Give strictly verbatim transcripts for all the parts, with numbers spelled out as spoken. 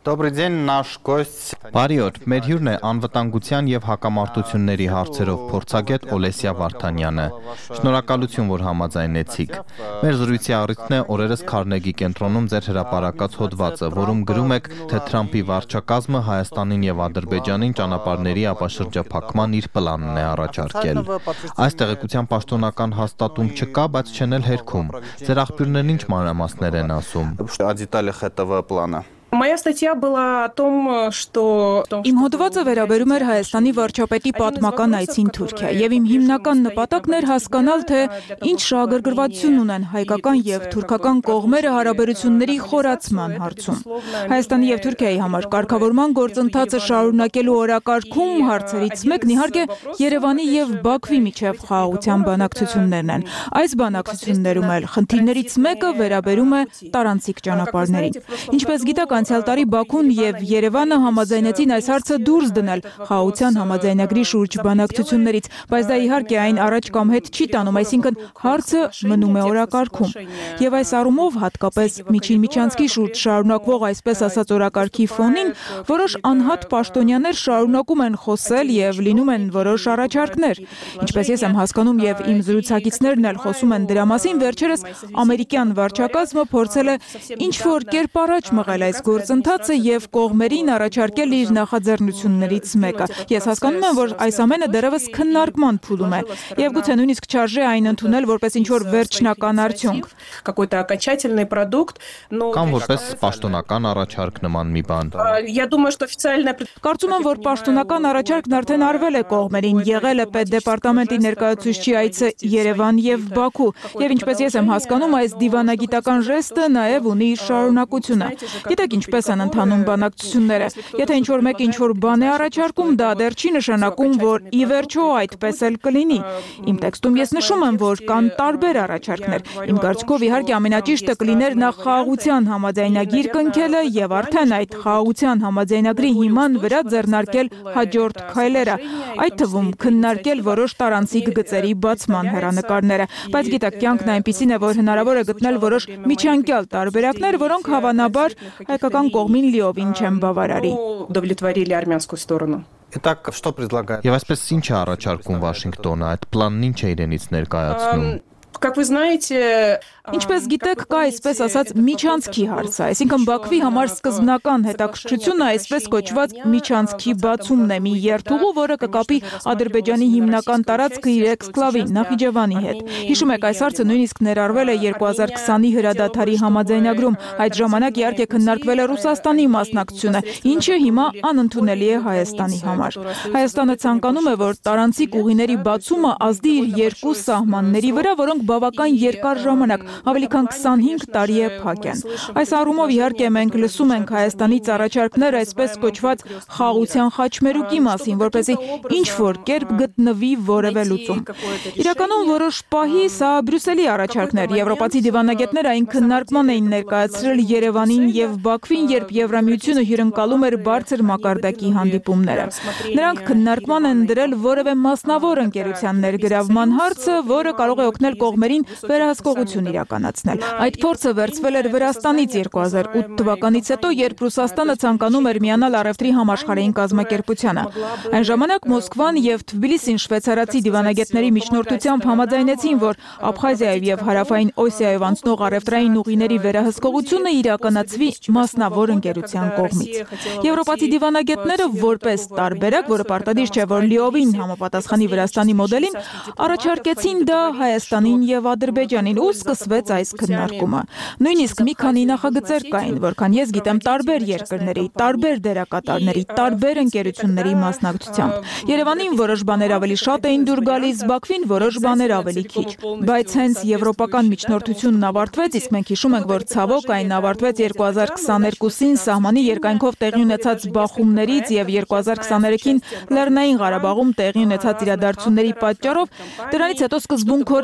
Добрый день, наш гость. Բարի օր, մեր հյուրն է անվտանգության եւ հակամարտությունների հարցերով փորձագետ Օլեսիա Վարդանյանը։ Շնորհակալություն, որ համաձայնեցիք։ Մեր զրույցի առիթն է օրերս Քարնեգի կենտրոնում ձեր հրապարակած հոդվածը, որում գրում եք, թե Թրամփի վարչակազմը Հայաստանին եւ Ադրբեջանին ճանապարհների ապաշրջափակման իր պլանն է առաջարկել։ Այս տեղեկության պաշտոնական հաստատում չկա, բայց չեն էլ հերքում։ Ձեր աղբյուրներն ինչ մանրամասներ են ասում։ О деталях этого плана. Моя статья была о том, что... Իմ հոդվածը վերաբերում էր Հայաստանի վարչապետի պատմական այցին Թուրքիա, եւ իմ հիմնական նպատակն էր հասկանալ, թե ինչ շահագրգռվածություն ունեն հայկական եւ թուրքական կողմերը հարաբերությունների խորացման հարցում։ Հայաստանի եւ Թուրքիայի համար կարգավորման գործընթացը շարունակելու օրակարգում հարցերից մեկն իհարկե Երևանի եւ Բաքվի միջև խաղաղության բանակցություններն են։ Այս բանակցություններում էլ խնդիրներից մեկը վերաբերում է տարանցիկ ճանապարհներին։ Ինչպես գիտեք, անցյալ տարի Բաքուն եւ Երևանը համաձայնեցին այս հարցը դուրս դնել խաղաղության համաձայնագրի շուրջ բանակցություններից, բայց դա իհարկե այն առաջ կամ հետ չի տանում, այսինքն հարցը մնում է օրակարգում։ Եվ այս առումով հատկապես միջին միջանցքի շուրջ շարունակվող այսպես ասած օրակարգի ֆոնին որոշ անհատ պաշտոնյաներ շարունակում են խոսել եւ լինում են որոշ առաջարկներ։ Ինչպես ես եմ հասկանում եւ իմ զրուցակիցներն էլ խոսում են դրա մասին, վերջերս ամերիկյան վարչակազմը փորձել է ինչ որ կերպ առաջ մղել այս գործընթացը եւ կողմերին առաջարկել իր նախաձեռնություններից մեկը։ Ես հասկանում եմ, որ այս ամենը դեռևս քննարկման փուլում է եւ գուցե նույնիսկ չարժե այն ընդունել որպես ինչ որ վերջնական արդյունք։ Какой-то окончательный продукт, но Կամ որպես պաշտոնական առաջարկ նման մի բան։ Я думаю, что официальное Կարծում եմ, որ պաշտոնական առաջարկն արդեն արվել է կողմերին, եղել է պետդեպարտամենտի ներկայացուցչի այցը Երևան եւ Բաքու, եւ ինչպես ես եմ հասկանում, այս դիվանագիտական ժեստը նաեւ ունի իր շարունակությունը։ Գիտեք ինչպես են ընթանում բանակցությունները։ Եթե ինչ որ մեկը ինչ որ բան է առաջարկում, դա դեռ չի նշանակում, որ ի վերջո այդպես էլ կլինի։ Իմ տեքստում ես նշում եմ, որ կան տարբեր առաջարկներ։ Իմ կարծիքով իհարկե ամենաճիշտը կլիներ նախ խաղաղության համաձայնագիր կնքելը եւ արդեն այդ խաղաղության համաձայնագրի հիման վրա ձեռնարկել հաջորդ քայլերը, այդ թվում քննարկել որոշ տարանցիկ գծերի բացման հեռանկարները։ Բայց գիտեք, կյանքն այնպիսին է, որ հնարավոր է գտնել որոշ միջանկյալ տարբերակներ, որոնք հավանաբար հայկական կողմին լիովին չեն բավարարի։ удовлетворили армянскую сторону. Итак, что предлагает? Եվ այսպես ինչ է առաջարկում Վաշինգտոնը, այդ պլանն ինչ է իրենից ներկայացնում։ Как вы знаете, Ինչպես գիտեք, կա այսպես ասած միջանցքի հարցը, այսինքն Բաքվի համար սկզբնական հետաքրքրությունը այսպես կոչված միջանցքի բացումն է, մի երթուղու, որը կկապի Ադրբեջանի հիմնական տարածքը իր էքսկլավի Նախիջևանի հետ։ Հիշում եք, այս հարցը նույնիսկ ներառվել է երկու հազար քսանի հրադադարի համաձայնագրում, այդ ժամանակ իհարկե քննարկվել է Ռուսաստանի մասնակցությունը, ինչը հիմա անընդունելի է Հայաստանի համար։ Հայաստանը ցանկանում է, որ տարանցիկ ուղիների բացումը ազդի իր երկու սահմանների վրա, որոնք բավական երկար ժամանակ ավելի քան քսանհինգ տարի է փակ են։ Այս առումով իհարկե մենք լսում ենք Հայաստանից առաջարկներ այսպես կոչված խաղաղության խաչմերուկի մասին, որպեսզի ինչ որ կերպ գտնվի որևէ լուծում։ Իրականում որոշ պահի սա Բրյուսելի առաջարկներ, եվրոպացի դիվանագետներ այն քննարկման էին ներկայացրել Երևանին եւ Բաքվին, երբ Եվրամիությունը հյուրընկալում էր բարձր մակարդակի հանդիպումները։ Նրանք քննարկման են դրել որևէ մասնավոր ընկերության ներգրավման հարցը, որը կարող է օգնել կողմերին վերահսկողություն իրականացնել։ Այդ փորձը վերցվել էր Վրաստանից երկու հազար ութ թվականից հետո, երբ Ռուսաստանը ցանկանում էր միանալ առևտրի համաշխարհային կազմակերպությանը։ Այն ժամանակ Մոսկվան եւ Թբիլիսին շվեյցարացի դիվանագետների միջնորդությամբ համաձայնեցին, որ Աբխազիայով եւ Հարավային Օսիայով անցնող առևտրային ուղիների վերահսկողությունը իրականացվի մասնավոր ընկերության կողմից։ Եվրոպացի դիվանագետները որպես տարբերակ, որը պարտադիր չէ, որ լիովին համապատասխանի Վրաստանի մոդելին, առաջարկեցին դա Հայաստանին եւ Ադրբեջանին ու սկսվեց այս քննարկումը։ Նույնիսկ մի քանի նախագծեր կային, որքան ես գիտեմ, տարբեր երկրների, տարբեր դերակատարների, տարբեր ընկերությունների մասնակցությամբ։ Երևանին որոշ բաներ ավելի շատ էին դուր գալիս, Բաքվին որոշ բաներ ավելի քիչ։ Բայց հենց եվրոպական միջնորդությունն ավարտվեց, իսկ մենք հիշում ենք, որ ցավոք այն ավարտվեց երկու հազար քսաներկուսին սահմանի երկայնքով տեղի ունեցած բախումներից եւ երկու հազար քսաներեքին Լեռնային Ղարաբաղում տեղի ունեցած իրադարձությունների պատճառով։ Դրանից հետո սկզբունքորեն Եվրոպական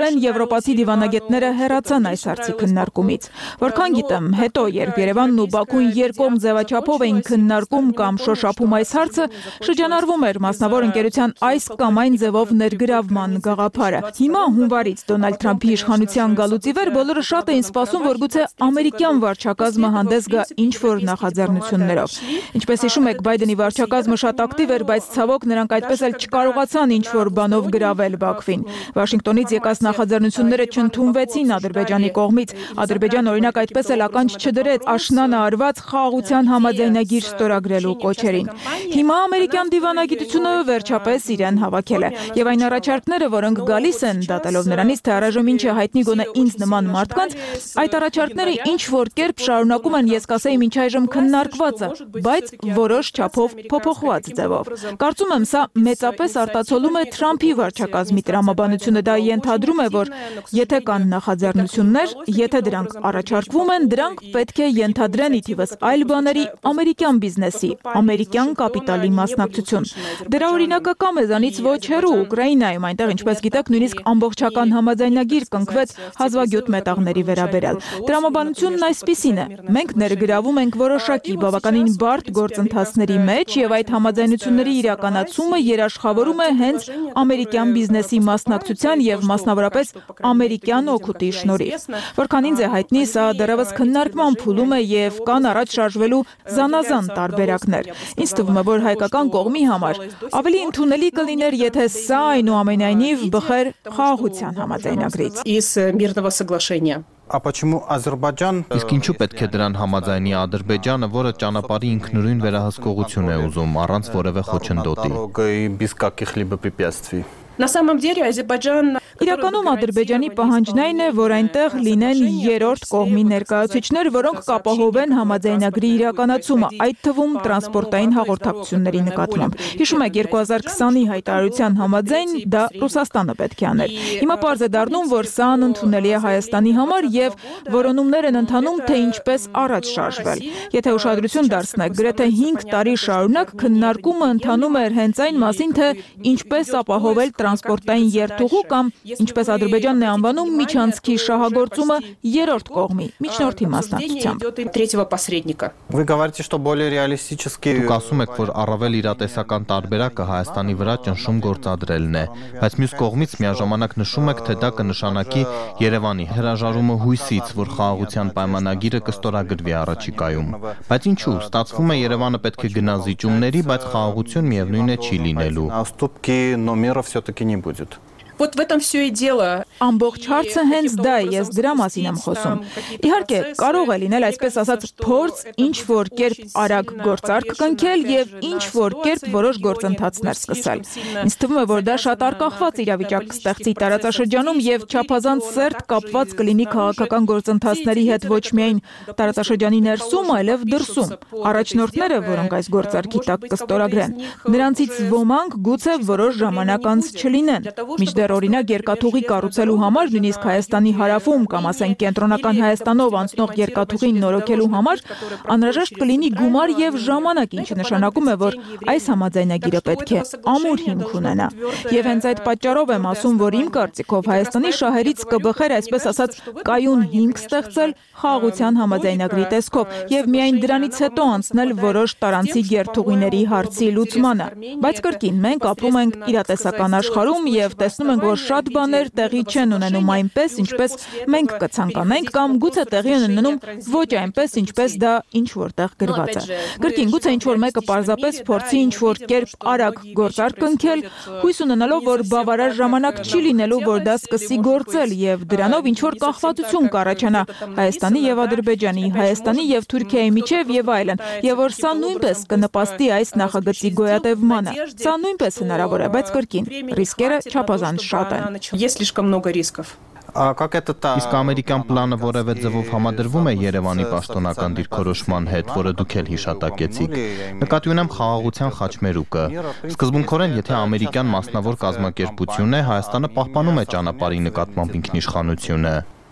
շրջապատի դիվանագետները հեռացան այս հարցի քննարկումից։ Որքան գիտեմ, հետո երբ Երևանն ու Բաքուն երկկողմ ձևաչափով էին քննարկում կամ շոշափում այս հարցը, շրջանառվում էր մասնավոր ընկերության այս կամ այն ձևով ներգրավման գաղափարը։ Հիմա հունվարից Դոնալդ Թրամփի իշխանության գալուց ի վեր բոլորը շատ էին սպասում, որ գուցե ամերիկյան վարչակազմը հանդես գա ինչ-որ նախաձեռնություններով։ Ինչպես հիշում եք, Բայդենի վարչակազմը շատ ակտիվ էր, բայց ցավոք նրանք այդպես էլ չկարողացան ինչ-որ բանով գրավել Բաքվին։ Վաշինգտոնից եկած նախաձեռնությունները չընդունվեցին Ադրբեջանի կողմից։ Ադրբեջանը օրինակ այդպես էլ ականջ չդրեց աշնանը արված խաղաղության համաձայնագիր ստորագրելու կոչերին։ Հիմա ամերիկյան դիվանագիտությունը վերջապես իրեն հավաքել է, եւ այն առաջարկները, որոնք գալիս են, դատելով նրանից, թե առայժմ ինչ է հայտնի գոնե ինձ նման մարդկանց, այդ առաջարկները ինչ որ կերպ շարունակում են, ես կասեի, մինչ այժմ քննարկվածը, բայց որոշ չափով փոփոխված ձևով։ Կարծում եմ, սա մեծապես արտացոլում է Թրամփի վարչակազմի տրամաբանությունը, դա ենթադրում է, որ եթե կան նախաձեռնություններ, եթե դրանք առաջարկվում են, դրանք պետք է ենթադրեն ի թիվս այլ բաների ամերիկյան բիզնեսի, ամերիկյան կապիտալի մասնակցություն։ Դրա օրինակը կա մեզանից ոչ հեռու Ուկրաինայում, այնտեղ, ինչպես գիտեք, նույնիսկ ամբողջական համաձայնագիր կնքվեց հազվագյուտ մետաղների վերաբերյալ։ Տրամաբանությունն այսպիսին է. մենք ներգրավում ենք որոշակի բավականին բարդ գործընթացների մեջ եւ այդ համաձայնությունների իրականացումը երաշխավորում է հենց ամերիկյան բիզնեսի մասնակցության եւ մասնավորապես ամերիկյան օգուտի շնորհիվ։ Որքան ինձ է հայտնի, սա դեռևս քննարկման փուլում է եւ կան առաջ շարժվելու զանազան տարբերակներ։ Ինձ թվում է, որ հայկական կողմի համար ավելի ընդունելի կլիներ, եթե սա այնուամենայնիվ բխեր խաղաղության համաձայնագրից։ Из мирного соглашения. А почему Азербайджан Իսկ ինչու պետք է դրան համաձայնի Ադրբեջանը, որը ճանապարհի ինքնուրույն վերահսկողություն է ուզում, առանց որևէ խոչընդոտի։ дорогой без каких-либо препятствий? На самом деле Азербайджан Իրականում Ադրբեջանի պահանջն այն է, որ այնտեղ լինեն երրորդ կողմի ներկայացուցիչներ, որոնք կապահովեն համաձայնագրի իրականացումը, այդ թվում տրանսպորտային հաղորդակցությունների նկատմամբ։ Հիշում եք երկու հազար քսանի հայտարարության համաձայն դա Ռուսաստանը պետք է աներ։ Հիմա պարզ է դառնում, որ սա անընդունելի է Հայաստանի համար եւ որոնումներ են ընթանում, թե ինչպես առաջ շարժվել։ Եթե ուշադրություն դարձնեք, գրեթե հինգ տարի շարունակ քննարկումը ընթանում էր հենց այն մասին, թե ինչպես ապահովել տրանսպորտային երթուղու կամ ինչպես Ադրբեջանն է անվանում միջանցքի շահագործումը երրորդ կողմի միջնորդի մասնակցությամբ։ третьего посредника. Вы говорите, что более реалистически Դուք ասում եք, որ առավել իրատեսական տարբերակը Հայաստանի վրա ճնշում գործադրելն է, բայց մյուս կողմից միաժամանակ նշում եք, թե դա կնշանակի Երևանի հրաժարումը հույսից, որ խաղաղության պայմանագիրը կստորագրվի առաջիկայում։ Բայց ինչու՞, ստացվում է Երևանը պետք է գնա զիջումների, բայց խաղաղություն միևնույն է չի լինելու։ на уступки, но мира все-таки не будет. Вот в этом все и дело. Ամբողջ հարցը հենց դա է, ես դրա մասին եմ խոսում։ Իհարկե, կարող է լինել այսպես ասած փորձ ինչ-որ կերպ արագ գործարք կնքել եւ ինչ-որ կերպ որոշ գործընթացներ սկսել։ Ինձ թվում է, որ դա շատ արկախված իրավիճակ կստեղծի տարածաշրջանում եւ չափազանց սերտ կապված կլինի քաղաքական գործընթացների հետ ոչ միայն տարածաշրջանի ներսում, այլև դրսում։ Առաջնորդները, որոնք այս գործարքի տակ կստորագրեն, նրանցից ոմանք գուցե որոշ ժամանակ անց չլինեն։ Մինչդեռ օրինակ երկաթուղի կառուցելու համար, նույնիսկ Հայաստանի հարավում կամ ասենք կենտրոնական Հայաստանով անցնող երկաթուղին նորոգելու համար անհրաժեշտ կլինի գումար եւ ժամանակ, ինչը նշանակում է, որ այս համաձայնագիրը պետք է ամուր հիմք ունենա։ Եվ հենց այդ պատճառով եմ ասում, որ իմ կարծիքով Հայաստանի շահերից կբխեր այսպես ասած կայուն հիմք ստեղծել խաղաղության համաձայնագրի տեսքով եւ միայն դրանից հետո անցնել որոշ տարանցի երթուղիների հարցի լուծմանը։ Բայց կրկին մենք ապրում ենք իրատեսական աշխարհում եւ տեսնում ենք, որ շատ բաներ տեղի չեն ունենում այնպես, ինչպես մենք կցանկանենք կամ գուցե տեղի են ունենում ոչ այնպես, ինչպես դա ինչ որտեղ գրված է։ Կրկին գուցե ինչ որ մեկը պարզապես փորձի ինչ որ կերպ արագ գործարք կնքել, հույս ունենալով, որ բավարար ժամանակ չի լինելու, որ դա սկսի գործել եւ դրանով ինչ որ կախվածություն կառաջանա Հայաստանի եւ Ադրբեջանի, Հայաստանի եւ Թուրքիայի միջեւ եւ այլն, եւ որ սա նույնպես կնպաստի այս նախագծի գոյատևմանը։ Սա նույնպես հնարավոր է, բայց կրկին ռիսկերը չափազանց շատ են։ Есть слишком много рисков. А как это та Իսկ ամերիկյան պլանը որևէ ձևով համադրվում է Երևանի պաշտոնական դիրքորոշման հետ, որը դուք էլ հիշատակեցիք։ Նկատի ունեմ խաղաղության խաչմերուկը։ Սկզբունքորեն, եթե ամերիկյան մասնավոր կազմակերպություն է, Հայաստանը պահպանում է ճանապարհի նկատմամբ ինքնիշխանությունը։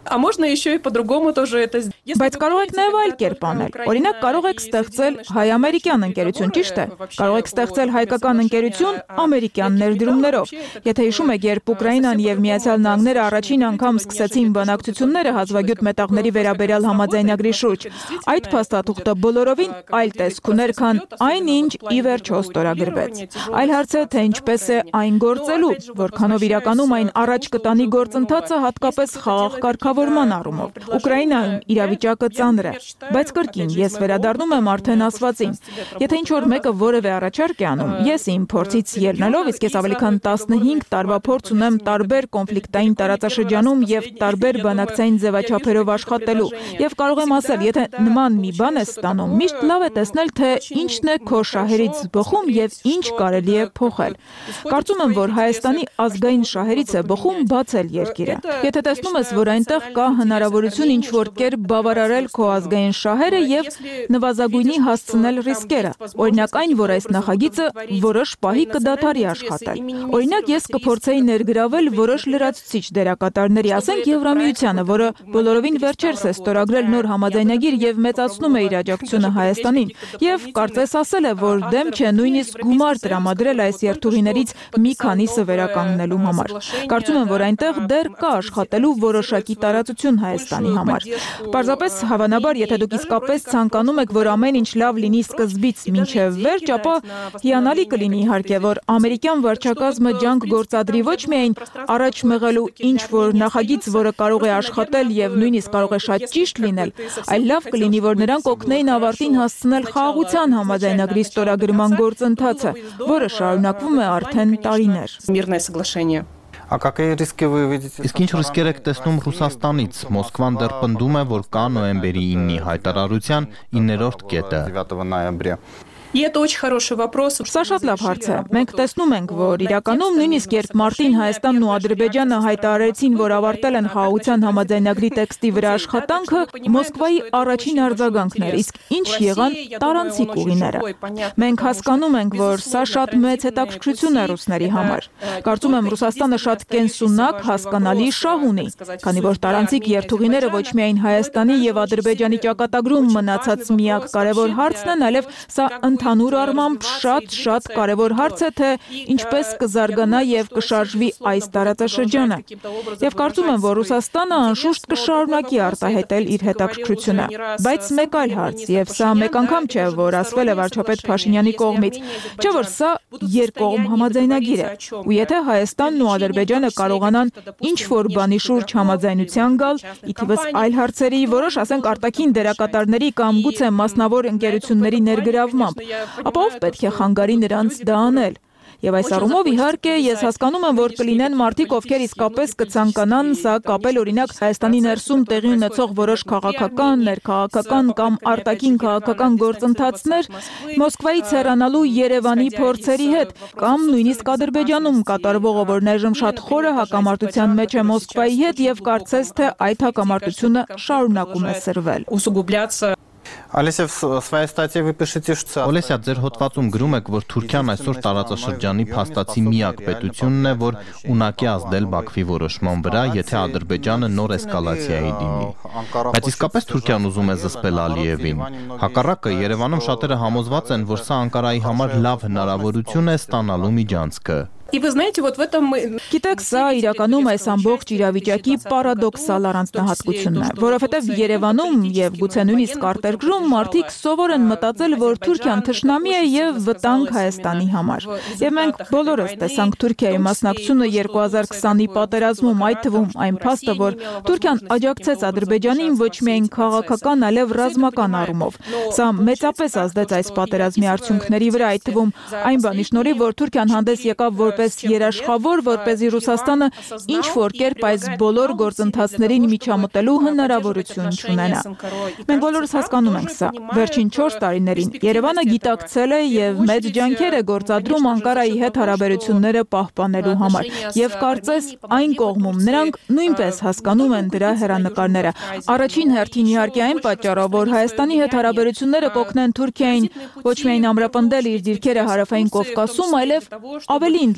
А можно еще и по-другому тоже это сделать. Բայց կարող եք նաև այլ կերպ անել։ Օրինակ կարող եք ստեղծել հայ-ամերիկյան ընկերություն, ճիշտ է։ Կարող եք ստեղծել հայկական ընկերություն ամերիկյան ներդրումներով։ Եթե հիշում եք, երբ Ուկրաինան եւ Միացյալ Նահանգները առաջին անգամ սկսեցին բանակցությունները հազվագյուտ մետաղների վերաբերյալ համաձայնագրի շուրջ, այդ փաստաթուղթը բոլորովին այլ տեսք ուներ, քան այն, ինչ ի վերջո ստորագրվեց։ Այլ հարց է, թե ինչպես է այն գործելու, որքանով իրականում այն առաջ կտանի գործընթացը հատկապես խաղաղ կարգավորման առումով։ Ուկրաինայում իրավիճակը ծանր է, բայց կրկին ես վերադառնում եմ արդեն ասվածին։ Եթե ինչ-որ մեկը որևէ առաջարկ է անում, ես իմ փորձից ելնելով, իսկ ես ավելի քան տասնհինգ տարվա փորձ ունեմ տարբեր կոնֆլիկտային տարածաշրջանում եւ տարբեր բանակցային ձևաչափերով աշխատելու, եւ կարող եմ ասել, եթե նման մի բան է ստանում, միշտ լավ է տեսնել, թե ինչն է քո շահերից բխում եւ ինչ կարելի է փոխել։ Կարծում եմ, որ Հայաստանի ազգային շահերից է բխում բացել երկիրը։ Եթե տեսնում ես, որ այնտեղ կա հնարավորություն ինչ-որ կերպ բավարարել քո ազգային շահերը եւ նվազագույնի հասցնել ռիսկերը, օրինակ այն, որ այս նախագիծը որոշ պահի կդադարի աշխատել։ Օրինակ ես կփորձեի ներգրավել որոշ լրացուցիչ դերակատարների, ասենք Եվրամիությանը, որը բոլորովին վերջերս է ստորագրել նոր համաձայնագիր եւ մեծացնում է իր աջակցությունը Հայաստանին, եւ կարծես ասել է, որ դեմ չէ նույնիսկ գումար տրամադրել այս երթուղիներից մի քանիսը վերականգնելու համար։ Կարծում եմ, որ այնտեղ դեռ կա աշխատելու որոշակի տարածություն Հայաստանի համար։ Պարզապես, հավանաբար, եթե դուք իսկապես ցանկանում եք, որ ամեն ինչ լավ լինի սկզբից մինչև վերջ, ապա հիանալի կլինի իհարկե, որ ամերիկյան վարչակազմը ջանք գործադրի ոչ միայն առաջ մղելու ինչ որ նախագիծ, որը կարող է աշխատել եւ նույնիսկ կարող է շատ ճիշտ լինել, այլ լավ կլինի, որ նրանք օգնեին ավարտին հասցնել խաղաղության համաձայնագրի ստորագրման գործընթացը, որը շարունակվում է արդեն տարիներ։ Мирное соглашение. А какие риски вы видите? Իսկ ինչ ռիսկեր եք տեսնում Ռուսաստանից։ Մոսկվան դեռ պնդում է, որ կա նոյեմբերի իննի հայտարարության իններորդ կետը։ девятого ноября. И это очень хороший вопрос. Սա շատ լավ հարց է։ Մենք տեսնում ենք, որ իրականում նույնիսկ երբ մարտին Հայաստանն ու Ադրբեջանը հայտարարեցին, որ ավարտել են խաղաղության համաձայնագրի տեքստի վրա աշխատանքը, Մոսկվայի առաջին արձագանքն էր, իսկ ինչ եղան տարանցիկ ուղիները։ Մենք հասկանում ենք, որ սա շատ մեծ հետաքրքրություն է ռուսների համար։ Կարծում եմ Ռուսաստանը շատ կենսունակ, հասկանալի շահ ունի, քանի որ տարանցիկ երթուղիները ոչ միայն Հայաստանի եւ Ադրբեջանի ճակատագրում մնացած միակ կարևոր հարցն են, այլև սա ընդհանուր առմամբ շատ-շատ կարևոր հարց է, թե ինչպես կզարգանա եւ կշարժվի այս տարածաշրջանը։ Եվ կարծում եմ, որ Ռուսաստանը անշուշտ կշարունակի արտահայտել իր հետաքրքրությունը։ Բայց մեկ այլ հարց, եւ սա մեկ անգամ չէ, որ ասվել է վարչապետ Փաշինյանի կողմից, չէ՞ որ սա երկկողմ համաձայնագիր է։ Ու եթե Հայաստանն ու Ադրբեջանը կարողանան ինչ որ բանի շուրջ համաձայնության գալ, ի թիվս այլ հարցերի, որոշ ասենք արտաքին դերակատարների կամ գուցե մասնավոր ընկերությունների ներգրավմամբ, ապա ով պետք է խանգարի նրանց դա անել։ Եվ այս առումով իհարկե ես հասկանում եմ, որ կլինեն մարդիկ, ովքեր իսկապես կցանկանան սա կապել օրինակ Հայաստանի ներսում տեղի ունեցող որոշ քաղաքական, ներքաղաքական կամ արտաքին քաղաքական գործընթացներ Մոսկվայից հեռանալու Երևանի փորձերի հետ, կամ նույնիսկ Ադրբեջանում կատարվողը, որ ներժմ շատ խորը հակամարտության մեջ է Մոսկվայի հետ եւ կարծես թե այդ հակամարտությունը շարունակում է սրվել։ Усугубляться. Олеся, в своей статье вы пишете, что... Օլեսիա, ձեր հոդվածում գրում եք, որ Թուրքիան այսօր տարածաշրջանի փաստացի միակ պետությունն է, որ ունակի է ազդել Բաքվի որոշման վրա, եթե Ադրբեջանը նոր էսկալացիայի դիմի։ Բայց իսկապես Թուրքիան ուզում է զսպել Ալիևին։ Հակառակը, Երևանում շատերը համոզված են, որ սա Անկարայի համար լավ հնարավորություն է ստանալու միջանցքը։ И вы знаете, вот в этом мы... Գիտեք, սա իրականում այս ամբողջ իրավիճակի պարադոքսալ առանձնահատկությունն է, որովհետև Երևանում եւ գուցե նույնիսկ արտերկրում մարդիկ սովոր են մտածել, որ Թուրքիան թշնամի է եւ վտանգ Հայաստանի համար։ Եվ մենք բոլորս տեսանք Թուրքիայի մասնակցությունը երկու հազար քսանի պատերազմում, այդ թվում այն փաստը, որ Թուրքիան աջակցեց Ադրբեջանին ոչ միայն քաղաքական, այլև ռազմական առումով։ Սա մեծապես ազդեց այս պատերազմի արդյունքների վրա, այդ թվում այն բանի շնորհիվ, որ Թուրքիան հանդես եկավ որպես երաշխավոր, որպեսզի Ռուսաստանը ինչ որ կերպ այս բոլոր գործընթացներին միջամտելու հնարավորություն չունենա։ Մենք բոլորս հասկանում ենք սա։ Վերջին չորս տարիներին Երևանը գիտակցել է եւ մեծ ջանքեր է գործադրում Անկարայի հետ հարաբերությունները պահպանելու համար։ Եվ կարծես այն կողմում նրանք նույնպես հասկանում են դրա հեռանկարները։ Առաջին հերթին իհարկե այն պատճառով, որ Հայաստանի հետ հարաբերությունները կօգնեն Թուրքիային ոչ միայն ամրապնդել իր դիրքերը հարավային Կովկասում, այլև ավելի ընդլայնել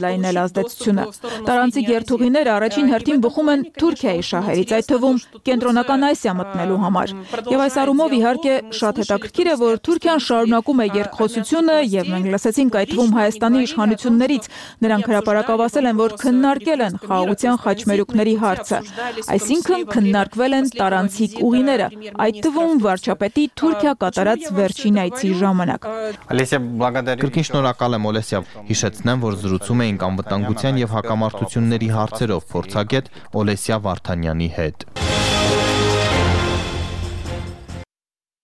ընդլայնել ազդեցությունը։ Տարանցիկ երթուղիները առաջին հերթին բխում են Թուրքիայի շահերից, այդ թվում Կենտրոնական Ասիա մտնելու համար։ Եվ այս առումով իհարկե շատ հետաքրքիր է, որ Թուրքիան շարունակում է երկխոսությունը, եւ մենք լսեցինք այդ թվում Հայաստանի իշխանություններից, նրանք հրապարակավասել են, որ քննարկել են խաղաղության խաչմերուկների հարցը, այսինքն քննարկվել են տարանցիկ ուղիները, այդ թվում վարչապետի Թուրքիա կատարած վերջին այցի ժամանակ։ Олеся, благодарю. Կրկին շնորհակալ եմ Օլեսիա, հիշեցնեմ, որ զրուցում էինք անվտանգության եւ հակամարտությունների հարցերով փորձագետ Օլեսիա Վարդանյանի հետ։